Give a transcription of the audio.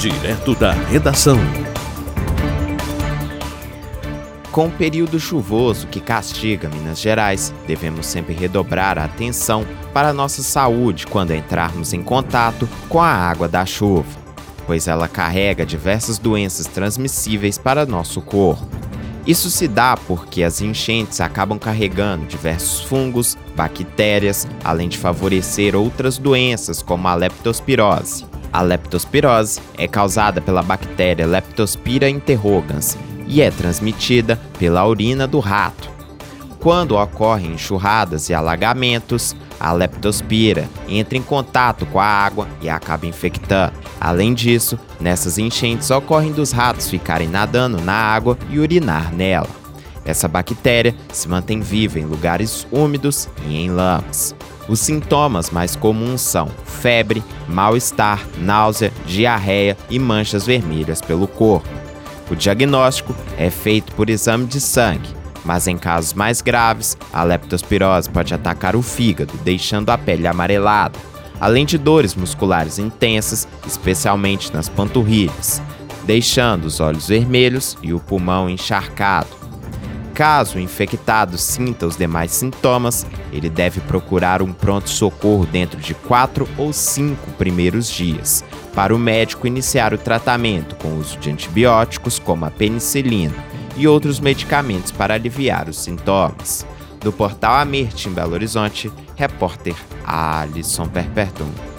Direto da redação. Com o período chuvoso que castiga Minas Gerais, devemos sempre redobrar a atenção para a nossa saúde quando entrarmos em contato com a água da chuva, pois ela carrega diversas doenças transmissíveis para nosso corpo. Isso se dá porque as enchentes acabam carregando diversos fungos, bactérias, além de favorecer outras doenças como a leptospirose. A leptospirose é causada pela bactéria Leptospira interrogans e é transmitida pela urina do rato. Quando ocorrem enxurradas e alagamentos, a leptospira entra em contato com a água e acaba infectando. Além disso, nessas enchentes ocorrem dos ratos ficarem nadando na água e urinar nela. Essa bactéria se mantém viva em lugares úmidos e em lamas. Os sintomas mais comuns são febre, mal-estar, náusea, diarreia e manchas vermelhas pelo corpo. O diagnóstico é feito por exame de sangue, mas em casos mais graves, a leptospirose pode atacar o fígado, deixando a pele amarelada, além de dores musculares intensas, especialmente nas panturrilhas, deixando os olhos vermelhos e o pulmão encharcado. Caso o infectado sinta os demais sintomas, ele deve procurar um pronto-socorro dentro de 4 ou 5 primeiros dias, para o médico iniciar o tratamento com o uso de antibióticos como a penicilina e outros medicamentos para aliviar os sintomas. Do portal Amirte, em Belo Horizonte, repórter Alisson Perpertum.